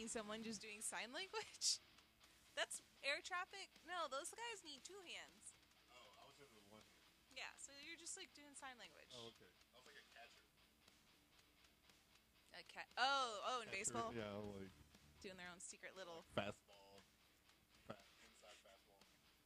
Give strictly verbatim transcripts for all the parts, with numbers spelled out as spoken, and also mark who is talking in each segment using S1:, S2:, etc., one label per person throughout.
S1: seeing someone just doing sign language. That's air traffic. No, those guys need two hands.
S2: Oh, I was doing it with one hand.
S1: Yeah, so you're just like doing sign language.
S2: Oh, okay. I was like a catcher.
S1: A cat. Oh, oh, in
S2: Catcher,
S1: baseball,
S2: Yeah, like
S1: doing their own secret little.
S2: fastball, fast, inside fastball.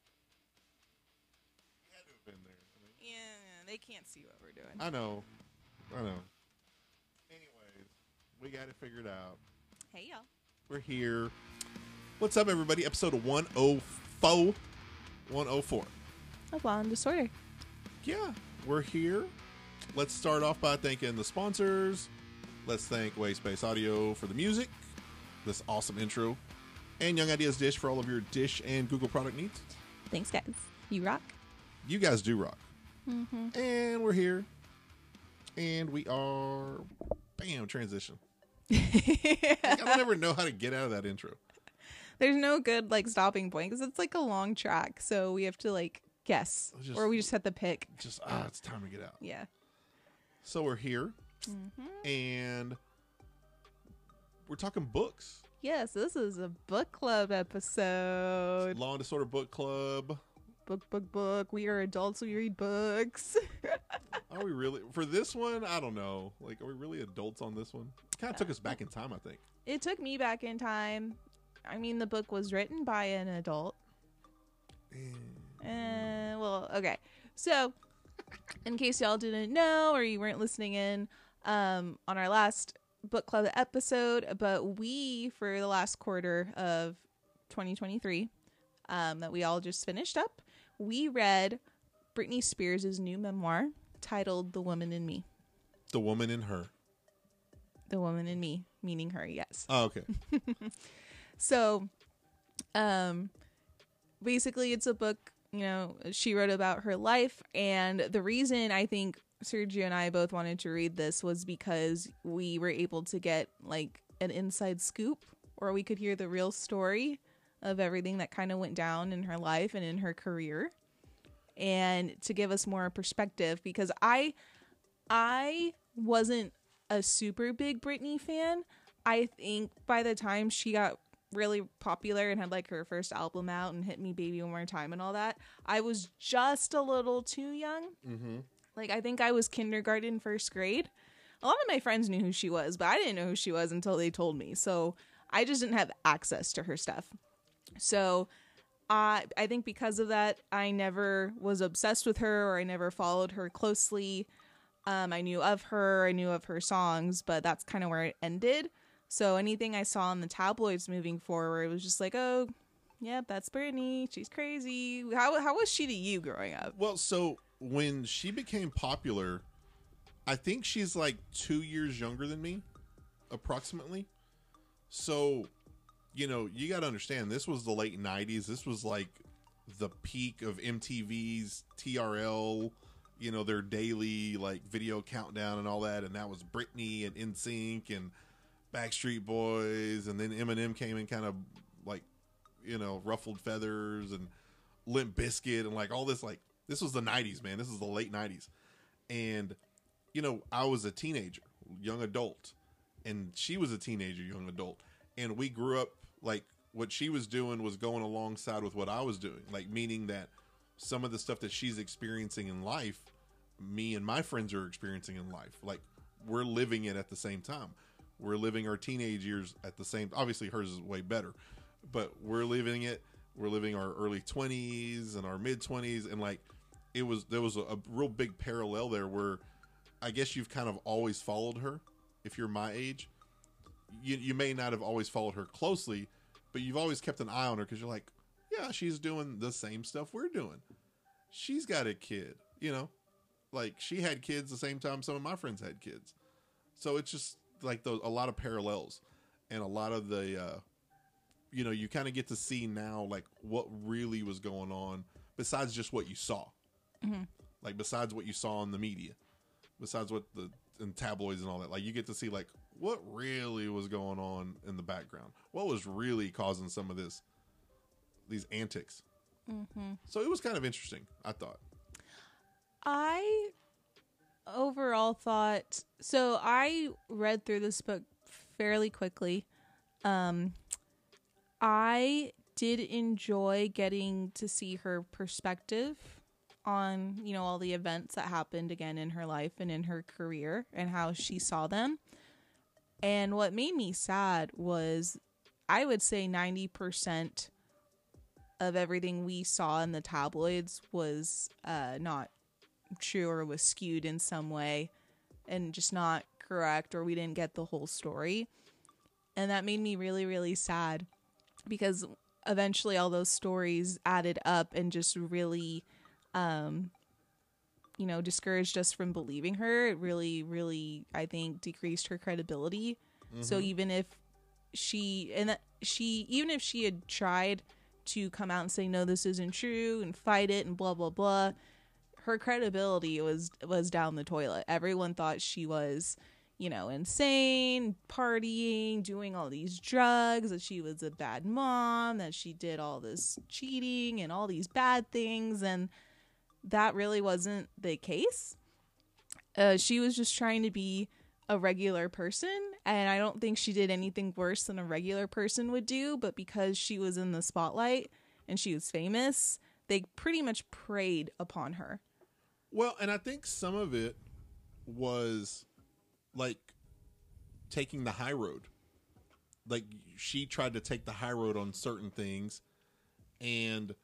S2: You had to have been there. I mean,
S1: Yeah, they can't see what we're doing.
S2: I know. I know. Anyways, we got it figured out.
S1: Hey, y'all.
S2: We're here. What's up, everybody? Episode one oh four. one oh four.
S1: A blonde disorder.
S2: Yeah, we're here. Let's start off by thanking the sponsors. Let's thank Wayspace Audio for the music, this awesome intro, and Young Ideas Dish for all of your Dish and Google product needs.
S1: Thanks, guys. You rock.
S2: You guys do rock.
S1: Mm-hmm.
S2: And we're here. And we are... Bam, transition. Like, I don't ever know how to get out of that intro.
S1: There's no good like stopping point because it's like a long track, so we have to like guess,
S2: Just-
S1: or we just have to pick.
S2: Just, ah, it's time to get out.
S1: Yeah.
S2: So we're here.
S1: Mm-hmm.
S2: And we're talking books.
S1: Yes, this is a book club episode.
S2: Law and Disorder Book Club.
S1: Book, book, book. We are adults. We read books.
S2: Are we really? For this one, I don't know. Like, are we really adults on this one? It kind of took us back in time, I think.
S1: It took me back in time. I mean, the book was written by an adult. Uh, well, okay. So, in case y'all didn't know or you weren't listening in um, on our last book club episode, but we, for the last quarter of twenty twenty-three, um, that we all just finished up, we read Britney Spears' new memoir titled The Woman in Me.
S2: The Woman in Her.
S1: The Woman in Me, meaning her, yes.
S2: Oh, okay.
S1: So, um, basically, it's a book, you know, she wrote about her life. And the reason I think Sergio and I both wanted to read this was because we were able to get like an inside scoop, or we could hear the real story of everything that kind of went down in her life and in her career, and to give us more perspective, because I, I wasn't a super big Britney fan. I think by the time she got really popular and had like her first album out and Hit Me Baby One More Time and all that, I was just a little too young.
S2: Mm-hmm.
S1: Like, I think I was kindergarten, first grade. A lot of my friends knew who she was, but I didn't know who she was until they told me. So I just didn't have access to her stuff. So uh, I think because of that, I never was obsessed with her, or I never followed her closely. Um, I knew of her, I knew of her songs, but that's kind of where it ended. So anything I saw in the tabloids moving forward was just like, oh, yeah, that's Britney. She's crazy. How how was she to you growing up?
S2: Well, so when she became popular, I think she's like two years younger than me, approximately. So, you know, you got to understand, this was the late nineties. This was like the peak of M T V's T R L, you know, their daily like video countdown and all that. And that was Britney and N Sync and Backstreet Boys, and then Eminem came in kind of like, you know, Ruffled Feathers and Limp Bizkit and like all this. Like, this was the nineties, man. This is the late nineties. And, you know, I was a teenager, young adult, and she was a teenager, young adult. And we grew up, like, what she was doing was going alongside with what I was doing. Like, meaning that some of the stuff that she's experiencing in life, me and my friends are experiencing in life. Like, we're living it at the same time. We're living our teenage years at the same. Obviously, hers is way better, but we're living it. We're living our early twenties and our mid twenties, and like it was. There was a, a real big parallel there where I guess you've kind of always followed her. If you're my age, you you may not have always followed her closely, but you've always kept an eye on her because you're like, yeah, she's doing the same stuff we're doing. She's got a kid, you know, like she had kids the same time some of my friends had kids, so it's just like those, a lot of parallels, and a lot of the uh you know, you kind of get to see now like what really was going on besides just what you saw. Mm-hmm. Like besides what you saw in the media, besides what the in tabloids and all that, like you get to see like what really was going on in the background, what was really causing some of this these antics. Mm-hmm. So it was kind of interesting, I thought.
S1: I overall thought, so I read through this book fairly quickly. Um, I did enjoy getting to see her perspective on, you know, all the events that happened again in her life and in her career and how she saw them. And what made me sad was, I would say ninety percent of everything we saw in the tabloids was uh, not true or was skewed in some way and just not correct, or we didn't get the whole story. And that made me really, really sad, because eventually all those stories added up and just really, um, you know, discouraged us from believing her. It really, really, I think, decreased her credibility. Mm-hmm. So even if she, and that she, even if she had tried to come out and say, no, this isn't true, and fight it and blah, blah, blah, her credibility was, was down the toilet. Everyone thought she was, you know, insane, partying, doing all these drugs, that she was a bad mom, that she did all this cheating and all these bad things. And that really wasn't the case. Uh, she was just trying to be a regular person. And I don't think she did anything worse than a regular person would do. But because she was in the spotlight and she was famous, they pretty much preyed upon her.
S2: Well, and I think some of it was like taking the high road. Like, she tried to take the high road on certain things, and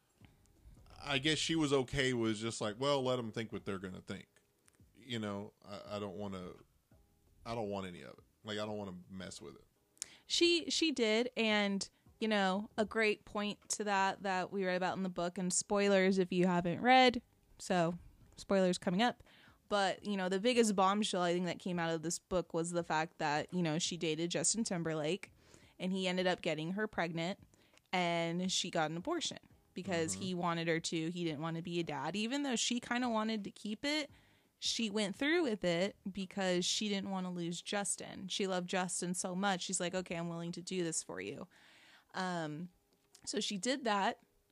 S2: I guess she was okay with just like, well, let them think what they're going to think. You know, I, I don't want to, I don't want any of it. Like, I don't want to mess with it.
S1: She, she did. And, you know, a great point to that, that we read about in the book, and spoilers if you haven't read. So spoilers coming up. But, you know, the biggest bombshell I think that came out of this book was the fact that, you know, she dated Justin Timberlake, and he ended up getting her pregnant, and she got an abortion because mm-hmm. he wanted her to. He didn't want to be a dad. Even though she kind of wanted to keep it, she went through with it because she didn't want to lose Justin. She loved Justin so much. She's like, okay, I'm willing to do this for you. Um, so she did that.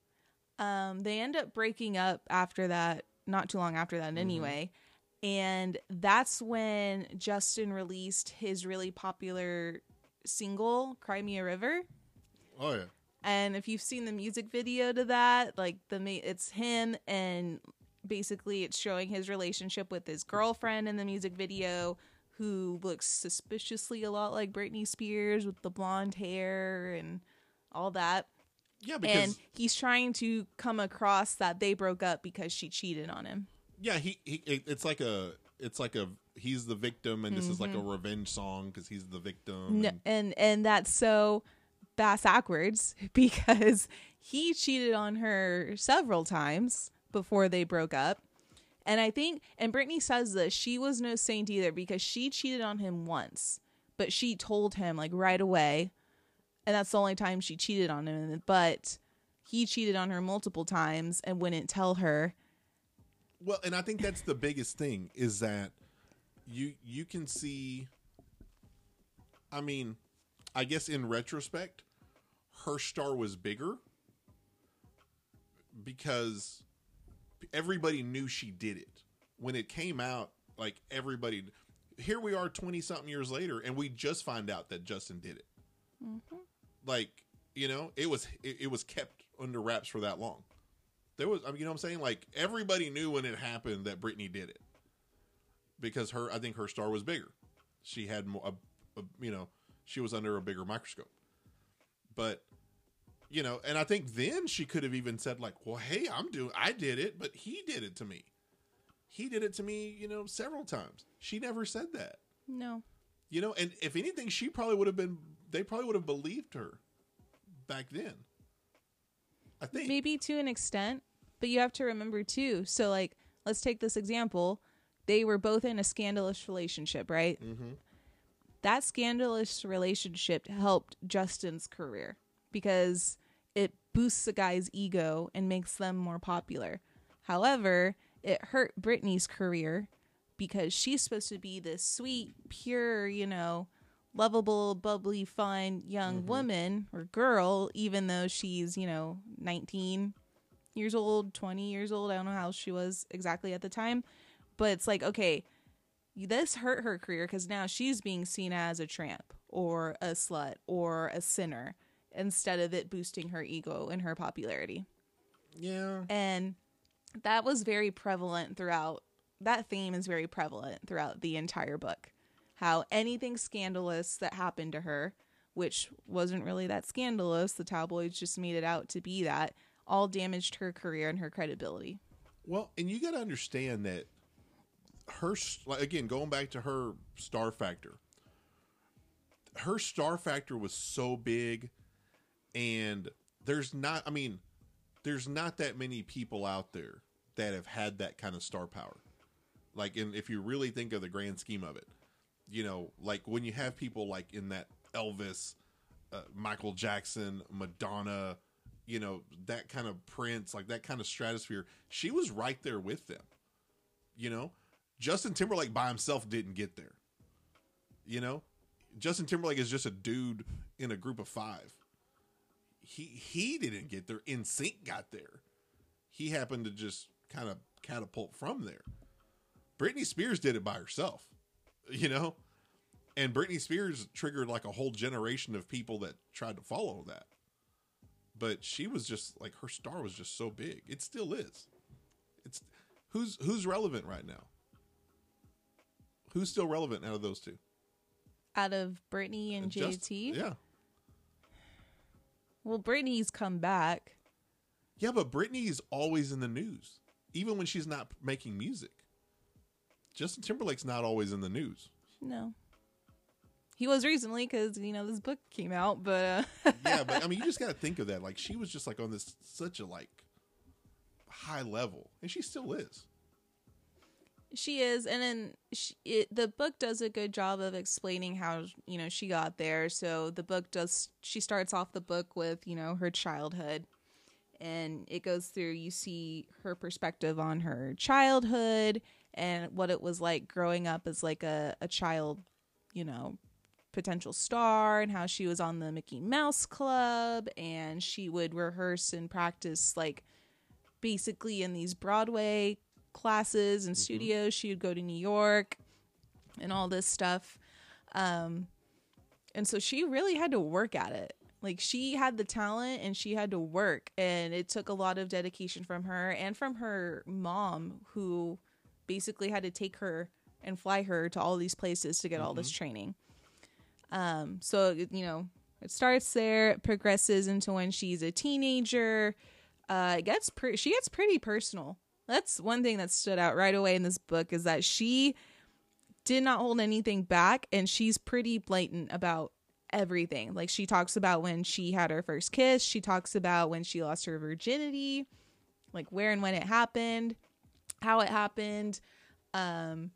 S1: Um, they end up breaking up after that, not too long after that mm-hmm. anyway. And that's when Justin released his really popular single, Cry Me a River.
S2: Oh, yeah.
S1: And if you've seen the music video to that, like the it's him, and basically it's showing his relationship with his girlfriend in the music video, who looks suspiciously a lot like Britney Spears with the blonde hair and all that.
S2: Yeah, because...
S1: And he's trying to come across that they broke up because she cheated on him.
S2: Yeah, he, he it's like a it's like a he's the victim, and this mm-hmm. is like a revenge song because he's the victim.
S1: No, and, and and that's so bass backwards, because he cheated on her several times before they broke up. And I think, and Britney says this, she was no saint either, because she cheated on him once, but she told him like right away, and that's the only time she cheated on him. But he cheated on her multiple times and wouldn't tell her.
S2: Well, and I think that's the biggest thing, is that you you can see, I mean, I guess in retrospect, her star was bigger because everybody knew she did it. When it came out, like, everybody, here we are twenty-something years later, and we just find out that Justin did it. Mm-hmm. Like, you know, it was it, it was kept under wraps for that long. There was, I mean, you know what I'm saying? Like, everybody knew when it happened that Britney did it, because her, I think her star was bigger. She had more, a, a, you know, she was under a bigger microscope. But, you know, and I think then she could have even said like, well, hey, I'm doing, I did it, but he did it to me. He did it to me, you know, several times. She never said that.
S1: No.
S2: You know, and if anything, she probably would have been, they probably would have believed her back then. I think.
S1: Maybe to an extent, but you have to remember too. So like, let's take this example. They were both in a scandalous relationship, right? Mm-hmm. That scandalous relationship helped Justin's career because it boosts a guy's ego and makes them more popular. However, it hurt Britney's career because she's supposed to be this sweet, pure, you know, lovable, bubbly, fun young mm-hmm. woman or girl, even though she's, you know, nineteen years old, twenty years old. I don't know how she was exactly at the time. But it's like, okay, this hurt her career because now she's being seen as a tramp or a slut or a sinner instead of it boosting her ego and her popularity.
S2: Yeah.
S1: And that was very prevalent throughout. That theme is very prevalent throughout the entire book. How anything scandalous that happened to her, which wasn't really that scandalous, the tabloids just made it out to be that, all damaged her career and her credibility.
S2: Well, and you got to understand that her, like, again, going back to her star factor, her star factor was so big, and there's not, I mean, there's not that many people out there that have had that kind of star power. Like, in, if you really think of the grand scheme of it, you know, like when you have people like in that Elvis, uh, Michael Jackson, Madonna, you know, that kind of Prince, like that kind of stratosphere, she was right there with them. You know, Justin Timberlake by himself didn't get there. You know, Justin Timberlake is just a dude in a group of five. He he didn't get there. N Sync got there. He happened to just kind of catapult from there. Britney Spears did it by herself, you know, and Britney Spears triggered like a whole generation of people that tried to follow that. But she was just like, her star was just so big. It still is. It's who's who's relevant right now? Who's still relevant out of those two?
S1: Out of Britney and J T?
S2: Yeah.
S1: Well, Britney's come back.
S2: Yeah, but Britney's always in the news, even when she's not making music. Justin Timberlake's not always in the news.
S1: No. He was recently because, you know, this book came out, but... Uh...
S2: yeah, but, I mean, you just got to think of that. Like, she was just, like, on this such a, like, high level. And she still is.
S1: She is. And then she, it, the book does a good job of explaining how, you know, she got there. So the book does... She starts off the book with, you know, her childhood. And it goes through, you see her perspective on her childhood and what it was like growing up as, like, a, a child, you know, potential star, and how she was on the Mickey Mouse Club, and she would rehearse and practice, like, basically in these Broadway classes and mm-hmm. studios. She would go to New York and all this stuff. Um, and so she really had to work at it. Like, she had the talent and she had to work, and it took a lot of dedication from her and from her mom, who basically had to take her and fly her to all these places to get mm-hmm. all this training. Um, so, you know, it starts there, it progresses into when she's a teenager. Uh, it gets pre- she gets pretty personal. That's one thing that stood out right away in this book, is that she did not hold anything back, and she's pretty blatant about everything. Like, she talks about when she had her first kiss. She talks about when she lost her virginity, like where and when it happened, how it happened. Um,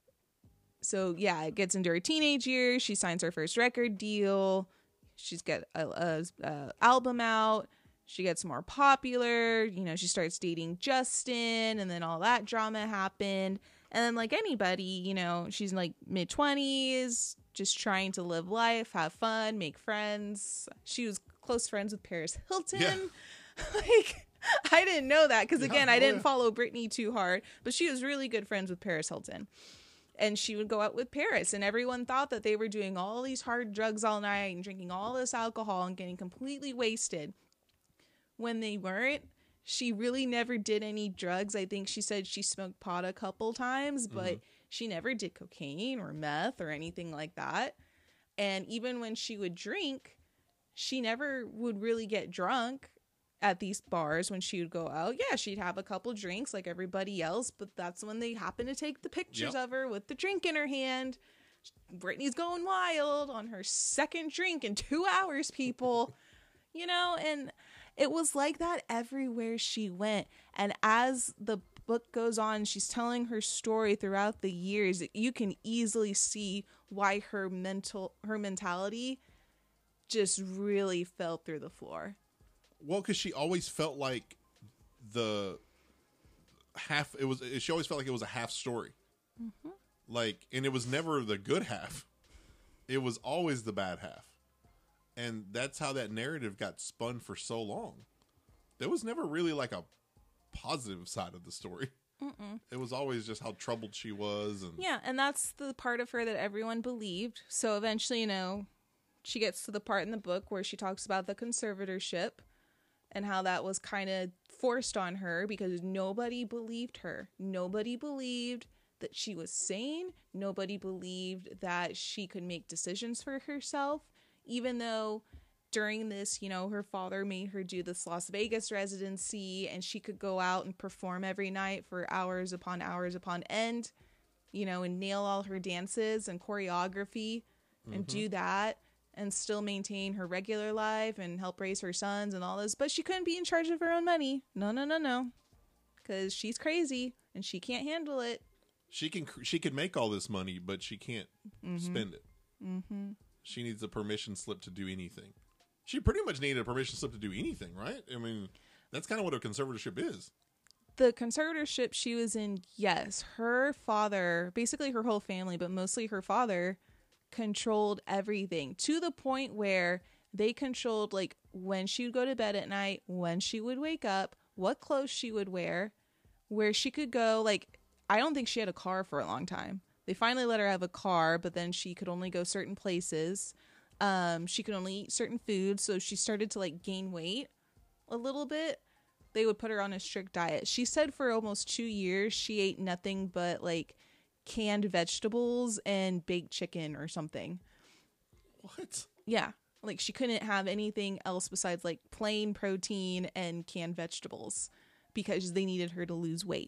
S1: so yeah, it gets into her teenage years. She signs her first record deal. She's got a, a, a album out. She gets more popular. You know, she starts dating Justin, and then all that drama happened. And then, like anybody, you know, she's like mid twenties, just trying to live life, have fun, make friends. She was close friends with Paris Hilton.
S2: Yeah.
S1: Like, I didn't know that because, again,
S2: yeah,
S1: I didn't
S2: yeah.
S1: follow Britney too hard, but she was really good friends with Paris Hilton. And she would go out with Paris, and everyone thought that they were doing all these hard drugs all night and drinking all this alcohol and getting completely wasted, when they weren't. She really never did any drugs. I think she said she smoked pot a couple times, but mm-hmm. she never did cocaine or meth or anything like that. And even when she would drink, she never would really get drunk at these bars when she would go out. Yeah, she'd have a couple drinks like everybody else, but that's when they happen to take the pictures yep. of her with the drink in her hand. Britney's going wild on her second drink in two hours, people. You know, and it was like that everywhere she went. And as the book goes on, she's telling her story throughout the years. You can easily see why her mental, her mentality just really fell through the floor.
S2: Well, because she always felt like the half, it was, she always felt like it was a half story. Mm-hmm. Like, and it was never the good half. It was always the bad half. And that's how that narrative got spun for so long. There was never really like a positive side of the story.
S1: Mm-mm.
S2: It was always just how troubled she was. And
S1: Yeah, and that's the part of her that everyone believed. So eventually, you know, she gets to the part in the book where she talks about the conservatorship and how that was kind of forced on her because nobody believed her. Nobody believed that she was sane. Nobody believed that she could make decisions for herself, even though during this, you know, her father made her do this Las Vegas residency and she could go out and perform every night for hours upon hours upon end, you know, and nail all her dances and choreography and mm-hmm. do that and still maintain her regular life and help raise her sons and all this. But she couldn't be in charge of her own money. No, no, no, no. Because she's crazy and she can't handle it.
S2: She can, she can make all this money, but she can't mm-hmm. spend it. Mm-hmm. She needs a permission slip to do anything. She pretty much needed a permission slip to do anything, right? I mean, that's kind of what a conservatorship is.
S1: The conservatorship she was in, yes. Her father, basically her whole family, but mostly her father, controlled everything to the point where they controlled, like, when she would go to bed at night, when she would wake up, what clothes she would wear, where she could go. Like, I don't think she had a car for a long time. They finally let her have a car, but then she could only go certain places. Um, she could only eat certain foods, so she started to like gain weight a little bit. They would put her on a strict diet. She said for almost two years she ate nothing but like canned vegetables and baked chicken or something.
S2: What?
S1: Yeah, like she couldn't have anything else besides like plain protein and canned vegetables because they needed her to lose weight.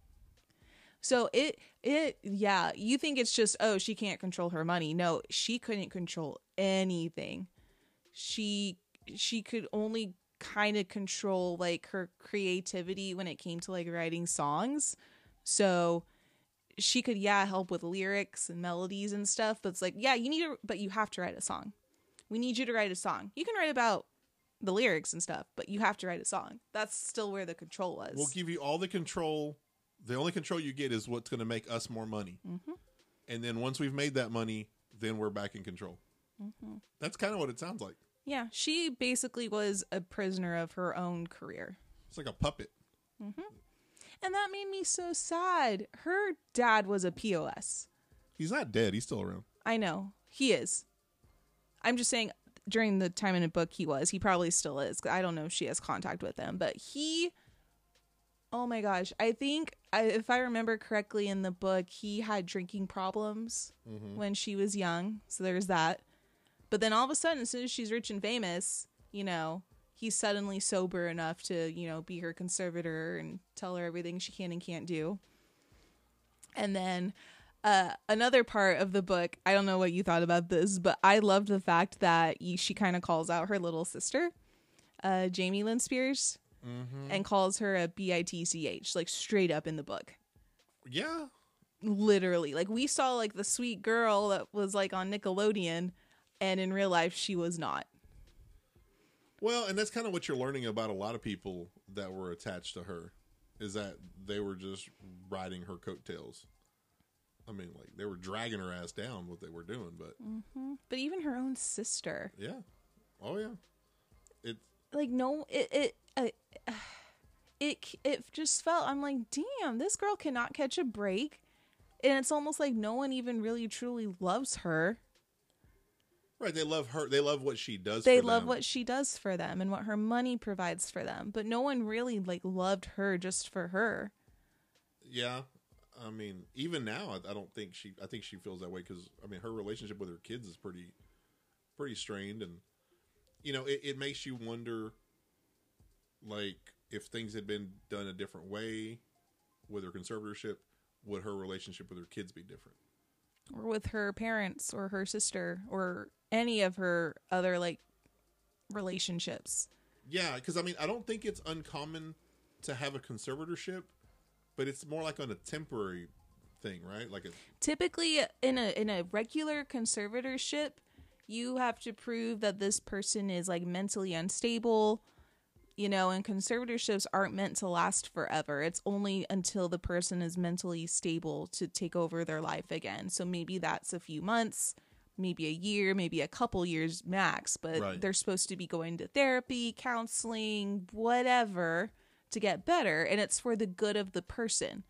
S1: So it, it, yeah, you think it's just, oh, she can't control her money. No, she couldn't control anything. She, she could only kind of control like her creativity when it came to like writing songs. So she could, yeah, help with lyrics and melodies and stuff. But it's like, yeah, you need to, but you have to write a song. We need you to write a song. You can write about the lyrics and stuff, but you have to write a song. That's still where the control was.
S2: We'll give you all the control. The only control you get is what's going to make us more money. Mm-hmm. And then once we've made that money, then we're back in control. Mm-hmm. That's kind of what it sounds like.
S1: Yeah, she basically was a prisoner of her own career.
S2: It's like a puppet.
S1: Mm-hmm. And that made me so sad. Her dad was a P O S.
S2: He's not dead. He's still around.
S1: I know. He is. I'm just saying during the time in the book he was. He probably still is. I don't know if she has contact with him. But he... Oh my gosh. I think, I, if I remember correctly in the book, he had drinking problems mm-hmm. when she was young. So there's that. But then all of a sudden, as soon as she's rich and famous, you know, he's suddenly sober enough to, you know, be her conservator and tell her everything she can and can't do. And then uh, another part of the book, I don't know what you thought about this, but I loved the fact that she kind of calls out her little sister, uh, Jamie Lynn Spears. Mm-hmm. And calls her a B I T C H, like straight up in the book.
S2: Yeah.
S1: Literally. Like we saw like the sweet girl that was like on Nickelodeon, and in real life she was not.
S2: Well, and that's kind of what you're learning about a lot of people that were attached to her, is that they were just riding her coattails. I mean, like they were dragging her ass down what they were doing, but
S1: mm-hmm. But even her own sister.
S2: Yeah. Oh yeah. It
S1: like no it it uh, it it just felt, I'm like, damn, this girl cannot catch a break, and it's almost like no one even really truly loves her.
S2: Right, they love her. They love what she does.
S1: They
S2: for
S1: love
S2: them.
S1: what she does for them and what her money provides for them, but no one really like loved her just for her.
S2: Yeah, I mean, even now, I, I don't think she. I think she feels that way because I mean, her relationship with her kids is pretty, pretty strained, and you know, it, it makes you wonder. Like, if things had been done a different way with her conservatorship, would her relationship with her kids be different?
S1: Or with her parents or her sister or any of her other, like, relationships.
S2: Yeah, because, I mean, I don't think it's uncommon to have a conservatorship, but it's more like on a temporary thing, right? Like a... Typically,
S1: in a in a regular conservatorship, you have to prove that this person is, like, mentally unstable. You know, and conservatorships aren't meant to last forever. It's only until the person is mentally stable to take over their life again. So maybe that's a few months, maybe a year, maybe a couple years max. But right. They're supposed to be going to therapy, counseling, whatever, to get better. And it's for the good of the person.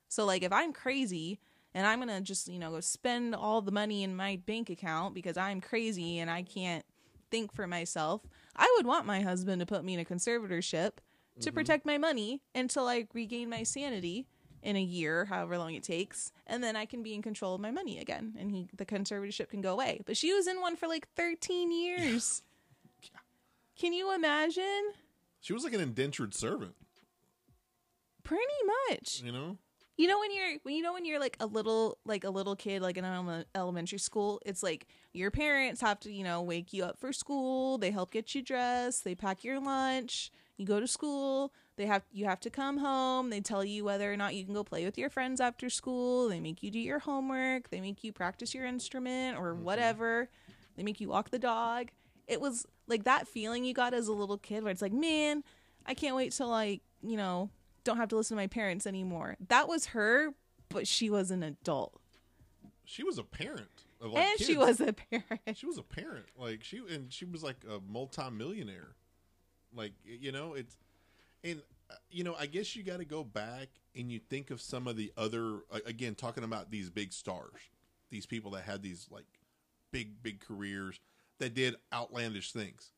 S1: So like if I'm crazy and I'm going to just, you know, go spend all the money in my bank account because I'm crazy and I can't think for myself, I would want my husband to put me in a conservatorship to mm-hmm. protect my money until I regain my sanity in a year, however long it takes, and then I can be in control of my money again, and he the conservatorship can go away. But she was in one for like thirteen years. Yeah. Can you imagine?
S2: She was like an indentured servant.
S1: Pretty much.
S2: You know?
S1: You know when you're when you know when you're like a little like a little kid like in an elementary school, it's like your parents have to, you know, wake you up for school, they help get you dressed, they pack your lunch, you go to school, they have you have to come home, they tell you whether or not you can go play with your friends after school, they make you do your homework, they make you practice your instrument or mm-hmm. whatever, they make you walk the dog. It was like that feeling you got as a little kid where it's like, man, I can't wait till I, you know, don't have to listen to my parents anymore. That was her, but she was an adult.
S2: She was a parent of like
S1: and
S2: kids.
S1: she was a parent.
S2: She was a parent. Like she and she was like a multi-millionaire. Like, you know, it's and uh, you know, I guess you got to go back and you think of some of the other uh, again talking about these big stars, these people that had these like big big careers that did outlandish things.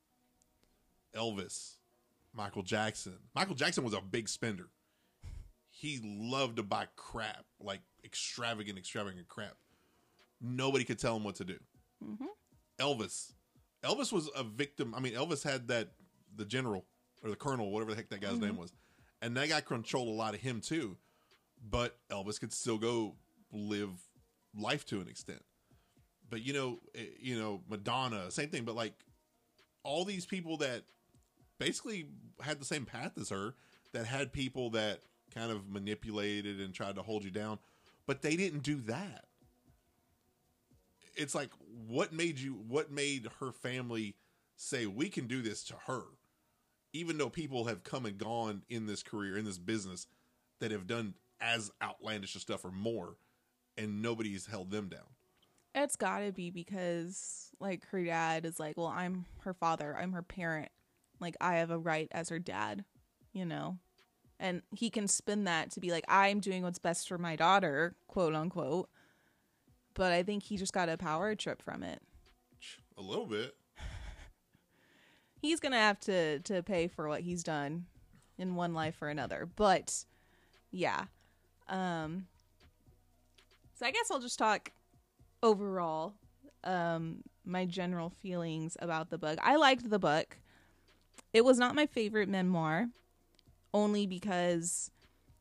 S2: Elvis, Michael Jackson. Michael Jackson was a big spender. He loved to buy crap, like extravagant, extravagant crap. Nobody could tell him what to do. Mm-hmm. Elvis. Elvis was a victim. I mean, Elvis had that, the general or the colonel, whatever the heck that guy's mm-hmm. name was. And that guy controlled a lot of him too. But Elvis could still go live life to an extent. But, you know, you know, Madonna, same thing. But like all these people that basically had the same path as her, that had people that kind of manipulated and tried to hold you down, but they didn't do that. It's like, what made you, what made her family say, we can do this to her? Even though people have come and gone in this career, in this business, that have done as outlandish stuff or more, and nobody's held them down.
S1: It's gotta be because, like, her dad is like, well, I'm her father, I'm her parent. Like, I have a right as her dad, you know? And he can spin that to be like, I'm doing what's best for my daughter, quote unquote. But I think he just got a power trip from it.
S2: A little bit.
S1: He's going to have to to pay for what he's done in one life or another. But, yeah. Um, so I guess I'll just talk overall, um, my general feelings about the book. I liked the book. It was not my favorite memoir, only because,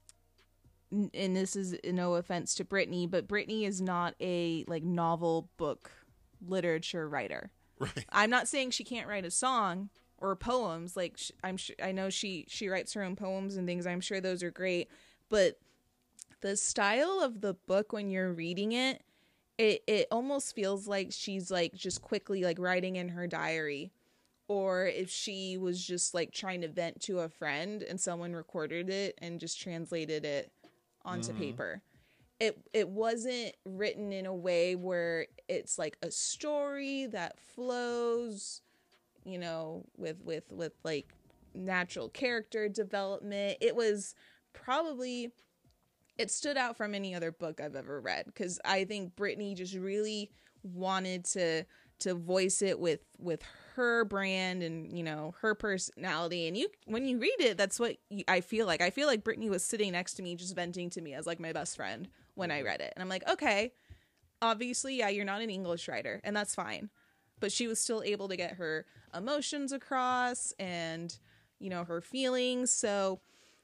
S1: and this is no offense to Brittany, but Brittany is not a like novel book literature writer.
S2: Right.
S1: I'm not saying she can't write a song or poems. Like sh- I'm sure, I know she she writes her own poems and things. I'm sure those are great, but the style of the book when you're reading it, it it almost feels like she's like just quickly like writing in her diary. Or if she was just like trying to vent to a friend and someone recorded it and just translated it onto mm-hmm. paper. It it wasn't written in a way where it's like a story that flows, you know, with with with like natural character development. It was probably, it stood out from any other book I've ever read, because I think Brittany just really wanted to to voice it with with her brand and, you know, her personality. And you, when you read it, that's what you, I feel like. I feel like Brittany was sitting next to me, just venting to me as like my best friend when I read it. And I'm like, okay, obviously, yeah, you're not an English writer, and that's fine. But she was still able to get her emotions across and, you know, her feelings. So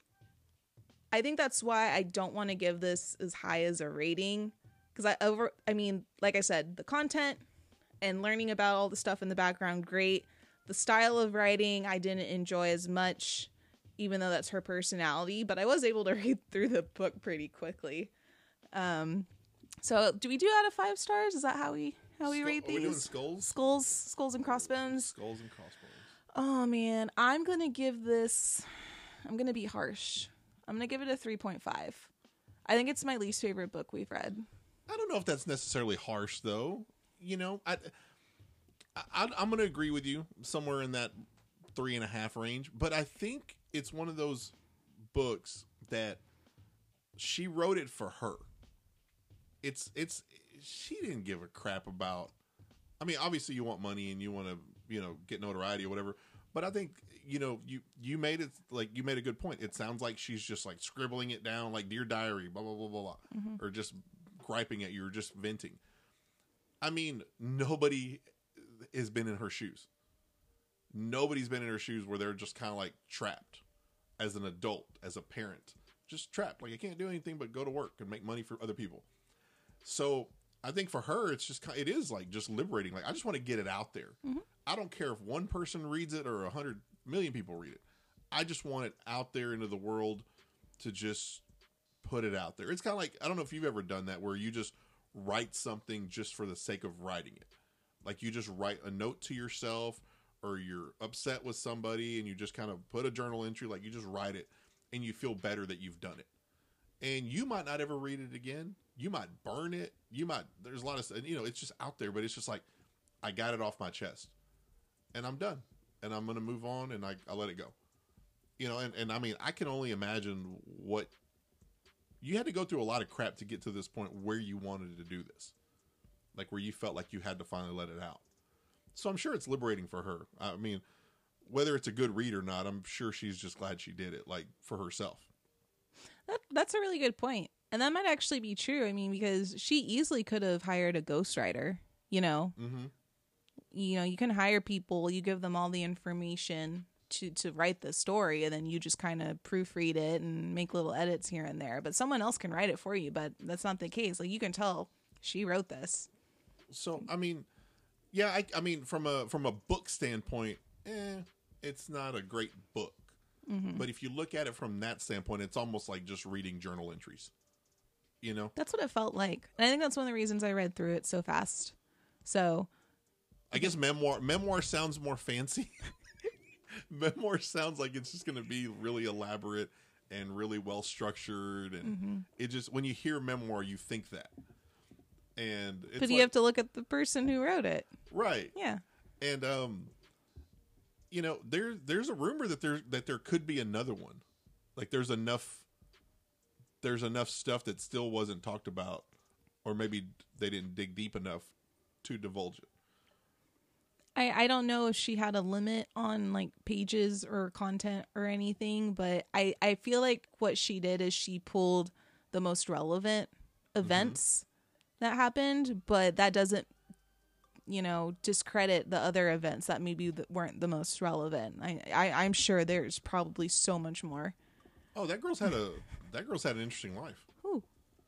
S1: I think that's why I don't want to give this as high as a rating. Because I over, I mean, like I said, the content and learning about all the stuff in the background, great. The style of writing, I didn't enjoy as much, even though that's her personality. But I was able to read through the book pretty quickly. Um, so do we do out of five stars? Is that how we how we
S2: Skull,
S1: rate these?
S2: Are we doing skulls?
S1: Skulls, skulls and crossbones.
S2: Skulls and crossbones.
S1: Oh man, I'm gonna give this. I'm gonna be harsh. I'm gonna give it a three point five. I think it's my least favorite book we've read.
S2: I don't know if that's necessarily harsh, though. You know, I, I I'm gonna agree with you somewhere in that three and a half range. But I think it's one of those books that she wrote it for her. It's it's she didn't give a crap about. I mean, obviously you want money and you want to, you know, get notoriety or whatever. But I think, you know, you you made it like you made a good point. It sounds like she's just like scribbling it down, like Dear Diary, blah blah blah blah blah, mm-hmm. or just griping at you, or just venting. I mean, nobody has been in her shoes. Nobody's been in her shoes where they're just kind of like trapped as an adult, as a parent, just trapped. Like, I can't do anything but go to work and make money for other people. So I think for her, it's just, it is like just liberating. Like, I just want to get it out there. Mm-hmm. I don't care if one person reads it or a hundred million people read it. I just want it out there into the world to just put it out there. It's kind of like, I don't know if you've ever done that where you just write something just for the sake of writing it. Like, you just write a note to yourself, or you're upset with somebody and you just kind of put a journal entry, like you just write it and you feel better that you've done it. And you might not ever read it again. You might burn it. You might, there's a lot of, you know, it's just out there, but it's just like, I got it off my chest and I'm done and I'm going to move on and I, I let it go. You know, and, and I mean, I can only imagine what you had to go through a lot of crap to get to this point where you wanted to do this. Like where you felt like you had to finally let it out. So I'm sure it's liberating for her. I mean, whether it's a good read or not, I'm sure she's just glad she did it, like, for herself.
S1: That, that's a really good point. And that might actually be true. I mean, because she easily could have hired a ghostwriter, you know. Mm-hmm. You know, you can hire people, you give them all the information to, to write the story, and then you just kind of proofread it and make little edits here and there. But someone else can write it for you, but that's not the case. Like, you can tell she wrote this.
S2: So, I mean... Yeah, I, I mean, from a from a book standpoint, eh, it's not a great book. Mm-hmm. But if you look at it from that standpoint, it's almost like just reading journal entries. You know?
S1: That's what it felt like. And I think that's one of the reasons I read through it so fast. So...
S2: I guess memoir memoir sounds more fancy. Memoir sounds like it's just going to be really elaborate and really well-structured. And mm-hmm. it just, when you hear memoir, you think that. And it's
S1: but you
S2: like,
S1: have to look at the person who wrote it,
S2: right?
S1: Yeah,
S2: and um, you know, there there's a rumor that there that there could be another one. Like there's enough, there's enough stuff that still wasn't talked about, or maybe they didn't dig deep enough to divulge it.
S1: I I don't know if she had a limit on like pages or content or anything, but I I feel like what she did is she pulled the most relevant events. Mm-hmm. that happened, but that doesn't, you know, discredit the other events that maybe weren't the most relevant. I, I, I'm sure there's probably so much more.
S2: Oh, that girl's had a that girl's had an interesting life.
S1: Ooh.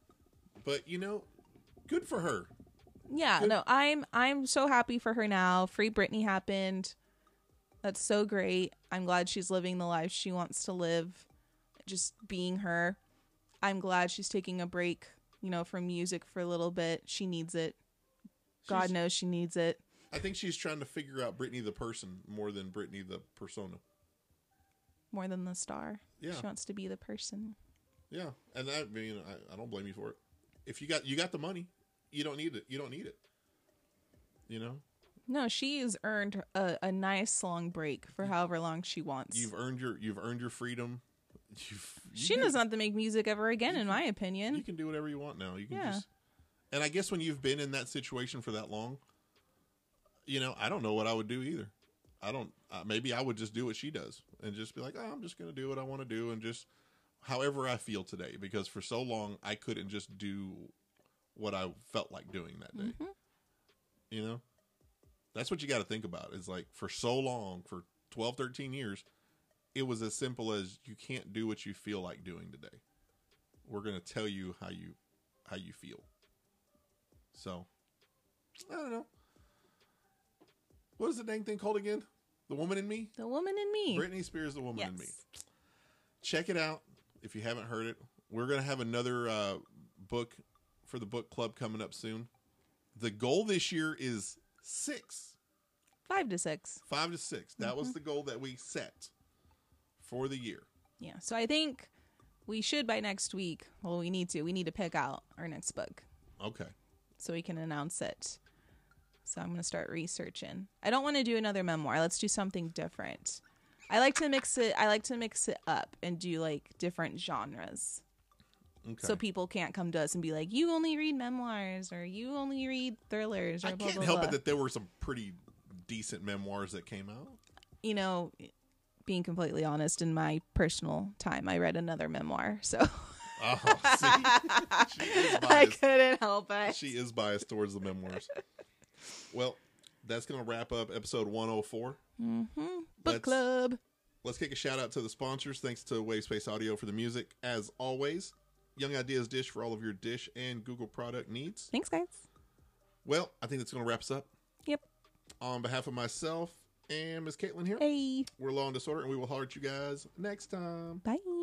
S2: But you know, good for her.
S1: Yeah, good. no, I'm I'm so happy for her now. Free Britney happened. That's so great. I'm glad she's living the life she wants to live, just being her. I'm glad she's taking a break, you know, from music for a little bit. She needs it. God she's, knows she needs it.
S2: I think she's trying to figure out Britney the person more than Britney the persona.
S1: More than the star.
S2: Yeah.
S1: She wants to be the person.
S2: Yeah. And I mean, I, I don't blame you for it. If you got you got the money, you don't need it. You don't need it. You know?
S1: No, she's earned a, a nice long break for however long she wants.
S2: You've earned your you've earned your freedom. You've, you
S1: she doesn't have to make music ever again, in
S2: can,
S1: my opinion.
S2: You can do whatever you want now. You can
S1: yeah.
S2: just, and I guess when you've been in that situation for that long, you know, I don't know what I would do either. I don't. Uh, maybe I would just do what she does and just be like, oh, I'm just going to do what I want to do and just however I feel today. Because for so long, I couldn't just do what I felt like doing that day. Mm-hmm. You know, that's what you got to think about. Is like for so long, for twelve, thirteen years. It was as simple as you can't do what you feel like doing today. We're going to tell you how you how you feel. So, I don't know. What is the dang thing called again? The Woman in Me?
S1: The Woman in Me.
S2: Britney Spears, The Woman
S1: yes.
S2: in Me. Check it out if you haven't heard it. We're going to have another uh, book for the book club coming up soon. The goal this year is six.
S1: Five to six.
S2: Five to six. That mm-hmm. was the goal that we set for the year.
S1: Yeah. So I think we should by next week. Well, we need to. We need to pick out our next book.
S2: Okay.
S1: So we can announce it. So I'm going to start researching. I don't want to do another memoir. Let's do something different. I like to mix it. I like to mix it up and do like different genres.
S2: Okay.
S1: So people can't come to us and be like, you only read memoirs or you only read thrillers or
S2: I
S1: blah,
S2: can't
S1: blah,
S2: help
S1: blah.
S2: it that there were some pretty decent memoirs that came out.
S1: You know, being completely honest, in my personal time, I read another memoir. So
S2: Oh, see, she is
S1: I
S2: biased.
S1: couldn't help it.
S2: She is biased towards the memoirs. Well, that's going to wrap up episode one oh four.
S1: Mm-hmm. Book
S2: Let's-
S1: club.
S2: Let's kick a shout out to the sponsors. Thanks to Wave Space Audio for the music. As always, Young Ideas Dish for all of your Dish and Google product needs.
S1: Thanks, guys.
S2: Well, I think that's going to wrap us up.
S1: Yep.
S2: On behalf of myself and Miss Caitlin here,
S1: Hey.
S2: we're Law and Disorder, and we will holler at you guys next time.
S1: Bye.